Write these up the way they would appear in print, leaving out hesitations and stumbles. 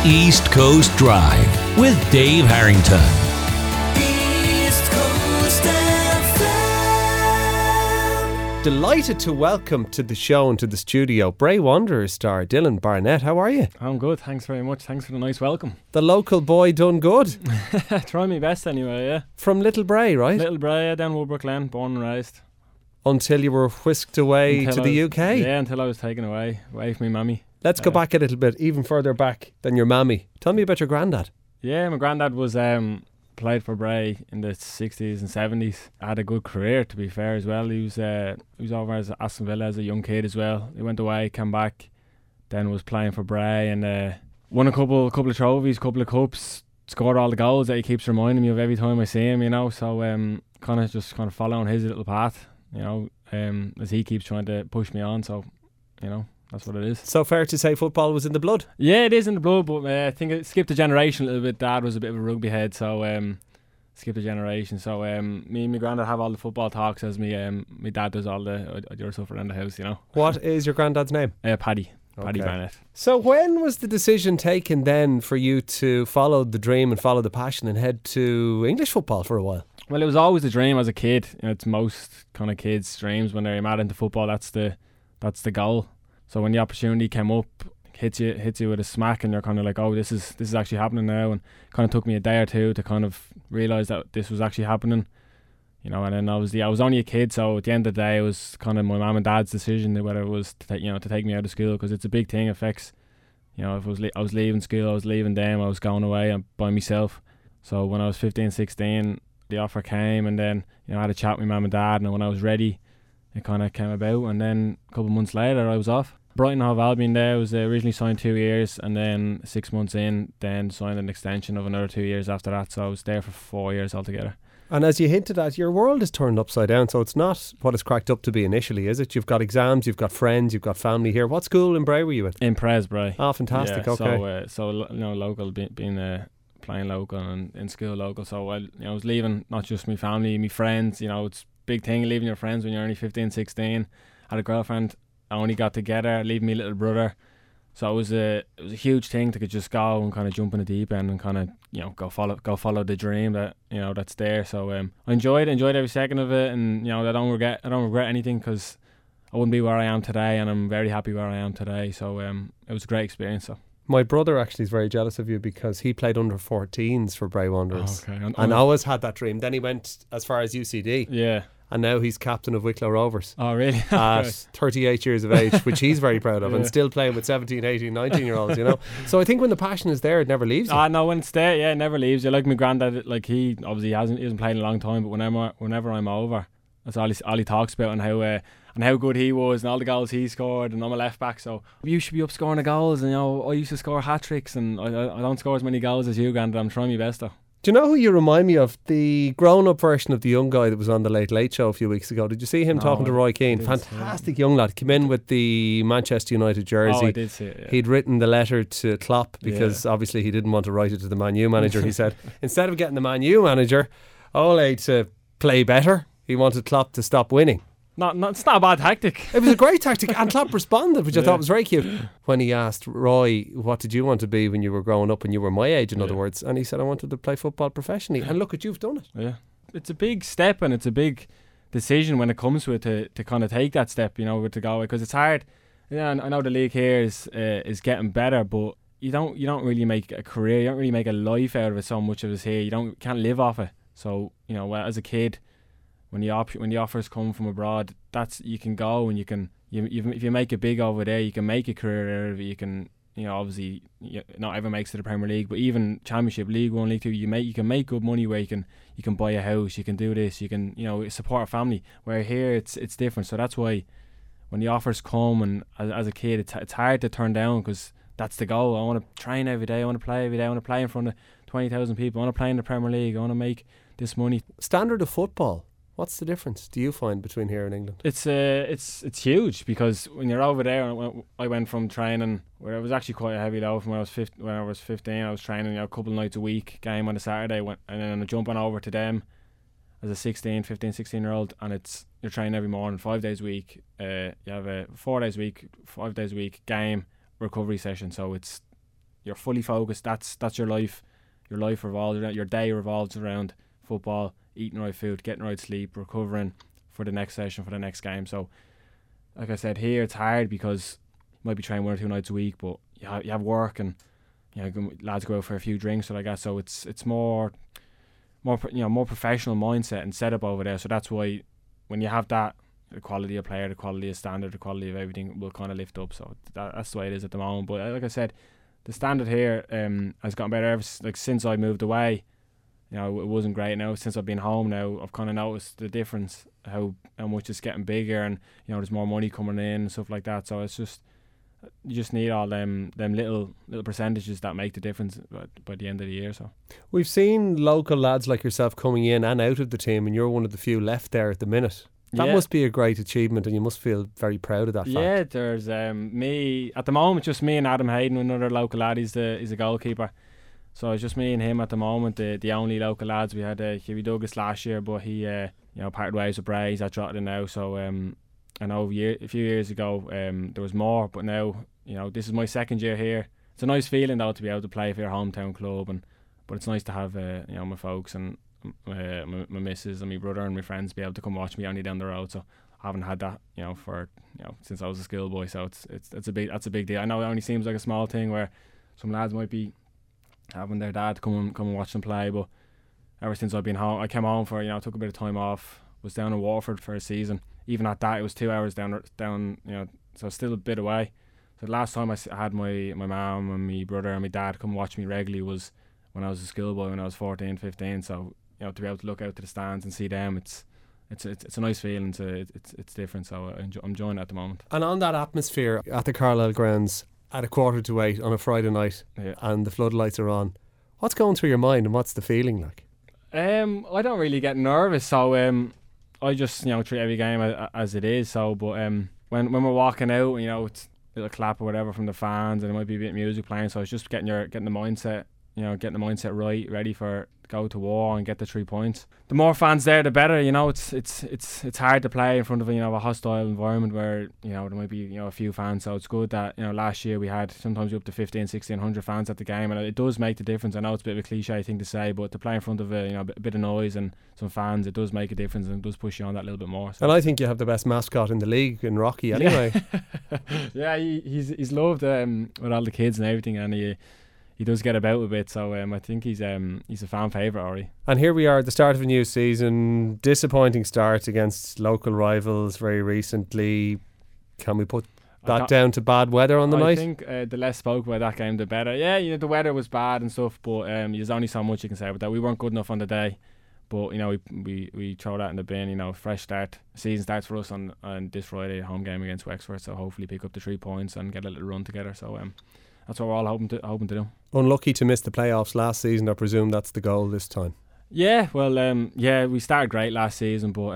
East Coast Drive with Dave Harrington. East Coast FM. Delighted to welcome to the show and to the studio Bray Wanderers star Dylan Barnett. How are you? I'm good, thanks very much. Thanks for the nice welcome. The local boy done good. Try my best anyway, yeah. From Little Bray, right? Little Bray, yeah, down Woodbrook Glen, born and raised. Until you were whisked away to the UK. Yeah, until I was taken away from my mammy. Let's go back a little bit, even further back than your mammy. Tell me about your granddad. Yeah, my granddad was played for Bray in the 60s and 70s. Had a good career, to be fair, as well. He was over as Aston Villa as a young kid as well. He went away, came back, then was playing for Bray and won a couple of trophies, couple of cups, scored all the goals that he keeps reminding me of every time I see him, you know. So kind of following his little path, you know, as he keeps trying to push me on. So, you know, that's what it is. So fair to say football was in the blood? Yeah, it is in the blood, but I think it skipped a generation a little bit. Dad was a bit of a rugby head, so skipped a generation. So me and my granddad have all the football talks as my dad does all the other stuff around the house, you know. What is your granddad's name? Paddy Barnett. So when was the decision taken then for you to follow the dream and follow the passion and head to English football for a while? Well, it was always the dream as a kid. You know, it's most kind of kids' dreams when they're mad into football. That's the goal. So when the opportunity came up, hits you with a smack, and you're kind of like, oh, this is actually happening now. And kind of took me a day or two to kind of realise that this was actually happening, you know. And then I was only a kid, so at the end of the day, it was kind of my mum and dad's decision whether it was to take me out of school, because it's a big thing. It affects, you know, if I was leaving school, I was leaving them, I was going away by myself. So when I was 15, 16, the offer came, and then, you know, I had a chat with my mum and dad, and when I was ready, it kind of came about. And then a couple of months later, I was off. Brighton Hove Albion there was originally signed 2 years, and then 6 months in, then signed an extension of another 2 years after that. So I was there for 4 years altogether. And as you hinted at, your world is turned upside down, so it's not what it's cracked up to be initially, is it? You've got exams, you've got friends, you've got family here. What school in Bray were you in? In Pres, Bray. Oh, fantastic, yeah, okay. So you know, local, being playing local and in school local. So I was leaving not just my family, my friends. You know, it's a big thing leaving your friends when you're only 15, 16. Had a girlfriend. I only got together, leaving my little brother. So it was a huge thing to just go and kind of jump in the deep end and kind of, you know, go follow the dream that, you know, that's there. So I enjoyed every second of it, and, you know, I don't regret anything, because I wouldn't be where I am today, and I'm very happy where I am today. So it was a great experience. So my brother actually is very jealous of you, because he played under 14s for Bray Wanderers. Okay. And always had that dream. Then he went as far as UCD. Yeah. And now he's captain of Wicklow Rovers. Oh, really? At 38 years of age, which he's very proud of, Yeah. and still playing with 17, 18, 19-year-olds, you know. So I think when the passion is there, it never leaves you. No, when it's there, yeah, it never leaves you. Like my granddad, like he obviously hasn't played in a long time, but whenever I'm over, that's all he talks about, and how good he was and all the goals he scored, and I'm a left back, so you should be up scoring the goals, and, you know, I used to score hat tricks, and I don't score as many goals as you, granddad. I'm trying my best though. Do you know who you remind me of? The grown-up version of the young guy that was on the Late Late Show a few weeks ago. Did you see him talking to Roy Keane? Fantastic young lad. Came in with the Manchester United jersey. Oh, I did see it, yeah. He'd written the letter to Klopp, because obviously he didn't want to write it to the Man U manager. He said, instead of getting the Man U manager, Ole, to play better, he wanted Klopp to stop winning. It's not a bad tactic. It was a great tactic, and Klopp responded, which I thought was very cute, when he asked Roy, what did you want to be when you were growing up, and you were my age, in other words, and he said, I wanted to play football professionally, and look at, you've done it. Yeah, it's a big step, and it's a big decision when it comes to it, to kind of take that step, you know, to go, because it's hard. Yeah, I know the league here is getting better, but you don't really make a career, you don't really make a life out of it. So much of it here, you can't live off it. So, you know, as a kid, when the offers come from abroad, that's, you can go, and if you make it big over there, you can make a career out of it. You can, you know, obviously not everyone makes it to the Premier League, but even Championship, League 1, League 2, you can make good money where you can buy a house, you can do this, you can, you know, support a family. Where here it's different. So that's why when the offers come, and as a kid, it's hard to turn down, because that's the goal. I want to train every day, I want to play every day, I want to play in front of 20,000 people, I want to play in the Premier League, I want to make this money. Standard of football, what's the difference, do you find, between here and England? It's huge, because when you're over there, I went from training where it was actually quite a heavy load. From when I was 15, I was training, you know, a couple of nights a week, game on a Saturday, and then jumping over to them as a 15, 16-year-old, and you're training every morning, 5 days a week. You have a 4 days a week, 5 days a week game recovery session. So it's you're fully focused. That's your life. Your life revolves around, your day revolves around football, eating the right food, getting the right sleep, recovering for the next session, for the next game. So, like I said, here it's hard because you might be training 1 or 2 nights a week, but you have work and lads go out for a few drinks, so I guess so. It's more professional mindset and setup over there. So that's why when you have that, the quality of player, the quality of standard, the quality of everything will kind of lift up. So that's the way it is at the moment. But like I said, the standard here has gotten better since I moved away. It wasn't great. Now since I've been home now, I've kind of noticed the difference, how much it's getting bigger, and there's more money coming in and stuff like that. So it's just, you just need all them little percentages that make the difference by the end of the year. So We've seen local lads like yourself coming in and out of the team, and you're one of the few left there at the minute. That must be a great achievement, and you must feel very proud of that fact. Yeah, there's me at the moment, just me and Adam Hayden, another local lad. He's a goalkeeper. So it's just me and him at the moment, the only local lads. We had Hughie Douglas last year, but he parted ways with Bray. He's at Drogheda now. So I know a few years ago there was more, but now this is my second year here. It's a nice feeling though to be able to play for your hometown club, but it's nice to have my folks and my missus and my brother and my friends be able to come watch me only down the road. So I haven't had that for since I was a schoolboy. So that's a big deal. I know it only seems like a small thing where some lads might be having their dad come and watch them play, but ever since I've been home, I came home for took a bit of time off, was down in Waterford for a season. Even at that, it was 2 hours down, so still a bit away. So the last time I had my mum and my brother and my dad come watch me regularly was when I was a schoolboy, when I was 14, 15. So to be able to look out to the stands and see them, it's a nice feeling. It's different. So I'm enjoying it at the moment. And on that atmosphere at the Carlisle grounds at 7:45 on a Friday night, and the floodlights are on, what's going through your mind and what's the feeling like? I don't really get nervous, so I just treat every game as it is. So, but when we're walking out, it's a little clap or whatever from the fans, and it might be a bit of music playing. So it's just getting the mindset, getting the mindset right, ready for go to war and get the 3 points. The more fans there, the better. It's hard to play in front of a hostile environment where there might be a few fans. So it's good that last year we had sometimes up to 15, 1600 fans at the game, and it does make the difference. I know it's a bit of a cliche thing to say, but to play in front of a bit of noise and some fans, it does make a difference, and it does push you on that little bit more. So. And I think you have the best mascot in the league in Rocky anyway. Yeah, he's loved with all the kids and everything, and he does get about a bit, so I think he's a fan favourite already. And here we are at the start of a new season. Disappointing start against local rivals very recently. Can we put that down to bad weather on the night? I think the less spoke about that game, the better. Yeah, the weather was bad and stuff, but there's only so much you can say about that. We weren't good enough on the day, but we throw that in the bin. Fresh start. Season starts for us on this Friday, home game against Wexford. So hopefully pick up the 3 points and get a little run together. So that's what we're all hoping to do. Unlucky to miss the playoffs last season. I presume that's the goal this time. Yeah, well, we started great last season, but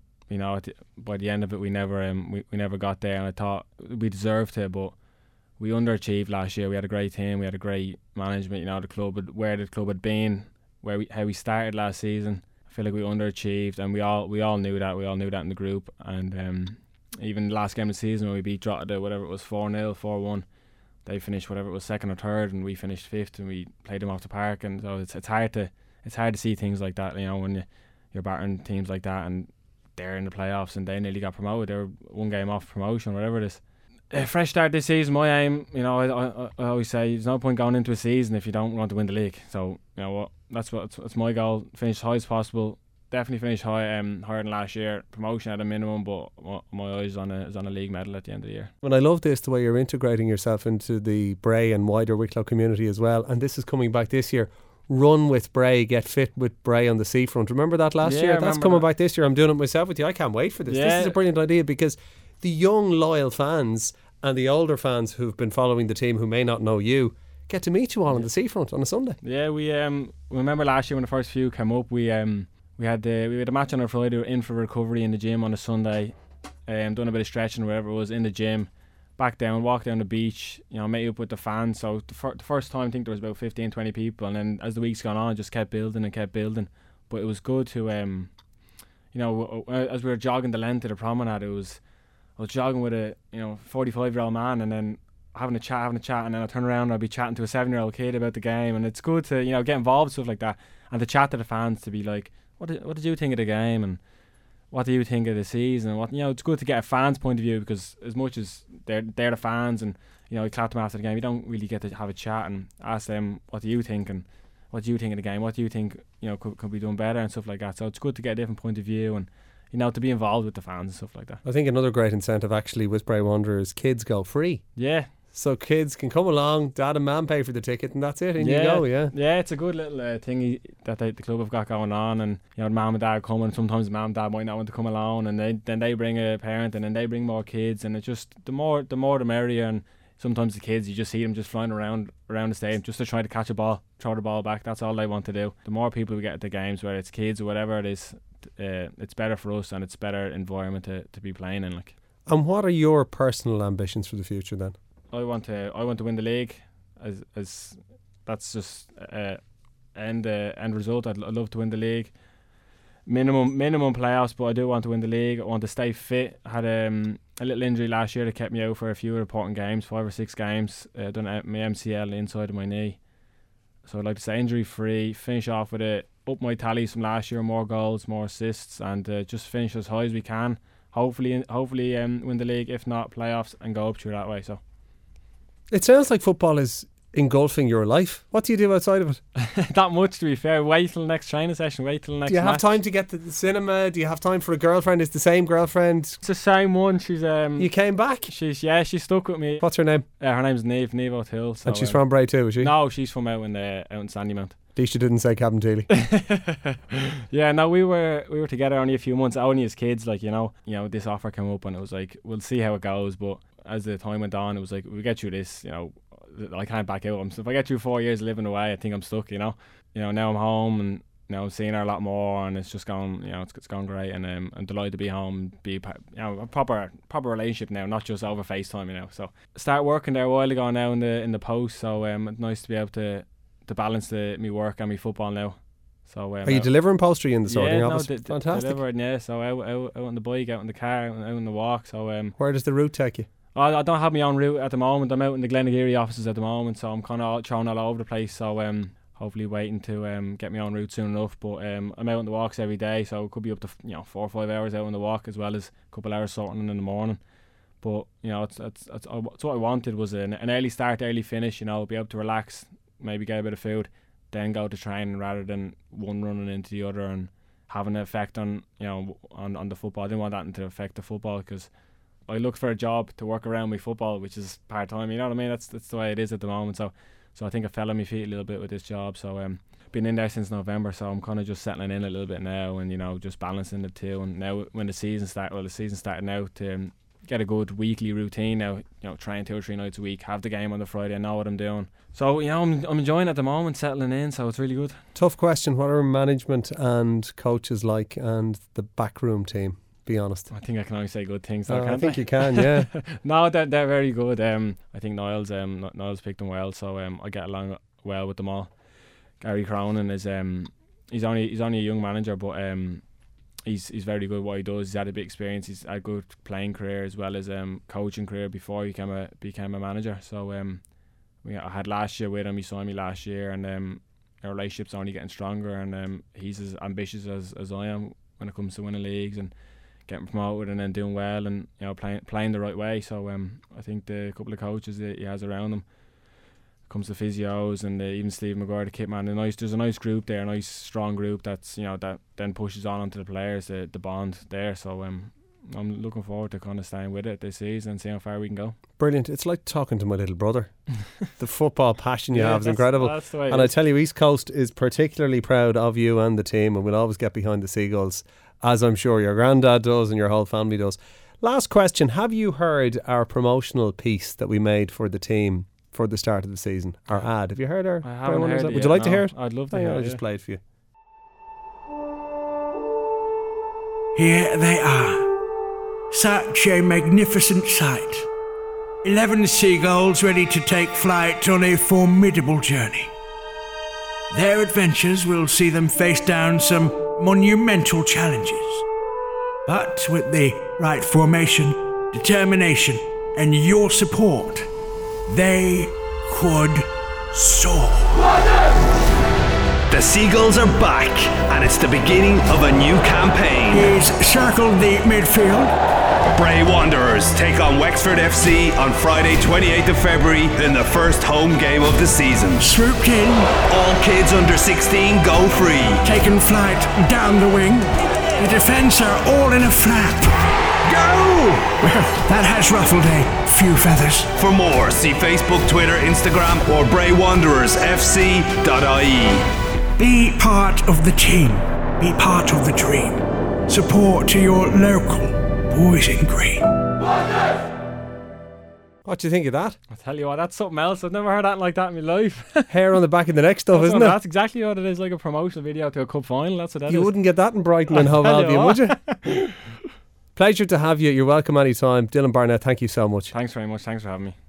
by the end of it, we never got there, and I thought we deserved to, but we underachieved last year. We had a great team, we had a great management. The club, where the club had been, how we started last season. I feel like we underachieved, and we all knew that. We all knew that in the group, and even the last game of the season when we beat Drogheda, whatever it was, 4-0, 4-1. They finished whatever it was, second or third, and we finished fifth, and we played them off the park. And so it's hard to see things like that, when you're battering teams like that, and they're in the playoffs and they nearly got promoted. They're one game off promotion, whatever it is. A fresh start this season. My aim, I always say, there's no point going into a season if you don't want to win the league. So that's my goal. Finish as high as possible. Definitely finish higher than last year. Promotion at a minimum, but my eyes is on a league medal at the end of the year. And I love this, the way you're integrating yourself into the Bray and wider Wicklow community as well. And this is coming back this year. Run with Bray, get fit with Bray on the seafront. Remember that last year? That's coming back this year. I'm doing it myself with you. I can't wait for this. This is a brilliant idea, because the young loyal fans and the older fans who've been following the team who may not know you get to meet you all on the seafront on a Sunday. Yeah, we remember last year when the first few came up, we had a match on a Friday. We were in for recovery in the gym on a Sunday, done a bit of stretching or whatever it was in the gym, back down, walked down the beach, met up with the fans. So the first time I think there was about 15-20 people, and then as the weeks gone on, it just kept building. But it was good to as we were jogging the length of the promenade, I was jogging with a 45-year-old man, and then having a chat, and then I'll turn around and I'll be chatting to a 7-year-old kid about the game, and it's good to, you know, get involved with stuff like that, and to chat to the fans, to be like, what did you think of the game, and what do you think of the season, and what, you know, it's good to get a fan's point of view, because as much as they're the fans, and, you know, you clap them after the game, you don't really get to have a chat and ask them, what do you think, and what do you think of the game, what do you think, you know, could be done better and stuff like that. So it's good to get a different point of view, and, you know, to be involved with the fans and stuff like that. I think another great incentive actually with Bray Wanderers, kids go free. Yeah. So kids can come along, dad and mum pay for the ticket, and that's it, and you go, yeah. Yeah, it's a good little thingy that the club have got going on, and, you know, mum and dad come, and sometimes mum and dad might not want to come alone, and then they bring a parent, and then they bring more kids, and it's just the more the merrier. And sometimes the kids, you just see them just flying around the stadium just to try to catch a ball, throw the ball back. That's all they want to do. The more people we get at the games, whether it's kids or whatever it is, it's better for us, and it's better environment to be playing in. Like. And what are your personal ambitions for the future then? I want to win the league, as that's just end result. I'd love to win the league. Minimum playoffs, but I do want to win the league. I want to stay fit. I had a little injury last year that kept me out for a few important games, 5 or 6 games. Done my MCL inside of my knee, so I'd like to stay injury free, finish off with it, up my tallies from last year, more goals, more assists, and just finish as high as we can. Hopefully win the league. If not, playoffs, and go up through that way. So. It sounds like football is engulfing your life. What do you do outside of it? That much, to be fair. Wait till the next training session. Wait till the next. Do you have match. time to get to the cinema? Do you have time for a girlfriend? Is the same girlfriend? It's the same one. She's You came back? She's stuck with me. What's her name? Her name's Neve O'Till. So, and she's from Bray too, is she? No, she's from out in Sandymount. At least you didn't say Cabin Teely. Yeah, no, we were together only a few months, only as kids, like, you know, this offer came up, and it was like, we'll see how it goes, but as the time went on, it was like, we'll get through this, you know, I can't back out. If I get through 4 years living away, I think I'm stuck, you know. Now I'm home, and, you know, I'm seeing her a lot more, and it's just gone, you know, it's gone great, and I'm delighted to be home, be, you know, a proper relationship now, not just over FaceTime, you know. So start working there a while ago now in the post, so it's nice to be able to balance me work and me football now. So are you delivering postry in the sorting office? Fantastic. Delivering, yeah. So out on the bike, out in the car, out on the walk. So where does the route take you? I don't have my own route at the moment. I'm out in the Glenageary offices at the moment, so I'm kind of thrown all over the place. So hopefully waiting to get my own route soon enough. But I'm out on the walks every day, so it could be up to 4 or 5 hours out on the walk, as well as a couple hours sorting in the morning. But, you know, it's what I wanted, was an early start, early finish. You know, be able to relax, maybe get a bit of food, then go to training, rather than one running into the other and having an effect on, you know, on the football. I didn't want that to affect the football, because I look for a job to work around my football, which is part time. You know what I mean? That's the way it is at the moment. So I think I fell on my feet a little bit with this job. So been in there since November, so I'm kind of just settling in a little bit now, and, you know, just balancing the two. And now when the season started now, to get a good weekly routine now, you know, train 2 or 3 nights a week, have the game on the Friday, I know what I'm doing. So, you know, I'm enjoying it at the moment, settling in, so it's really good. Tough question. What are management and coaches like, and the backroom team? Be honest. I think I can only say good things though, I think you can, yeah. No, they're very good. I think Niles picked them well, so I get along well with them all. Gary Cronin is he's only a young manager, but he's very good at what he does. He's had a big experience. He's had a good playing career as well as coaching career before he became a manager. So I had last year with him. He signed me last year, and our relationship's only getting stronger, and he's as ambitious as I am when it comes to winning leagues and getting promoted, and then doing well, and, you know, playing the right way. So I think the couple of coaches that he has around him, comes to physios, and even Steve McGuire, the kit man, there's a nice group there, a nice strong group that's, you know, that then pushes on onto the players, the bond there. So I'm looking forward to kind of staying with it this season and seeing how far we can go. Brilliant. It's like talking to my little brother. The football passion you have is incredible. That's the way and I tell you, East Coast is particularly proud of you and the team, and we'll always get behind the Seagulls, as I'm sure your granddad does and your whole family does. Last question. Have you heard our promotional piece that we made for the team for the start of the season? Our ad. Have you heard our? I haven't heard it. Would you like to hear it? I'd love to hear it. I'll just play it for you. Here they are. Such a magnificent sight. 11 seagulls ready to take flight on a formidable journey. Their adventures will see them face down some monumental challenges. But with the right formation, determination, and your support, they could soar. The Seagulls are back, and it's the beginning of a new campaign. He's circled the midfield. Bray Wanderers take on Wexford FC on Friday 28th of February in the first home game of the season. Swooped in. All kids under 16 go free. Taken flight down the wing. The defence are all in a flap. Go! Well, that has ruffled a few feathers. For more, see Facebook, Twitter, Instagram or BrayWanderersFC.ie. Be part of the team. Be part of the dream. Support to your local boys in green. What do you think of that? I tell you what, that's something else. I've never heard that like that in my life. Hair on the back of the neck stuff, isn't it? That's exactly what it is, like a promotional video to a cup final. That's what that is. You wouldn't get that in Brighton and Hove Albion, would you? Pleasure to have you. You're welcome anytime. Dylan Barnett, thank you so much. Thanks very much. Thanks for having me.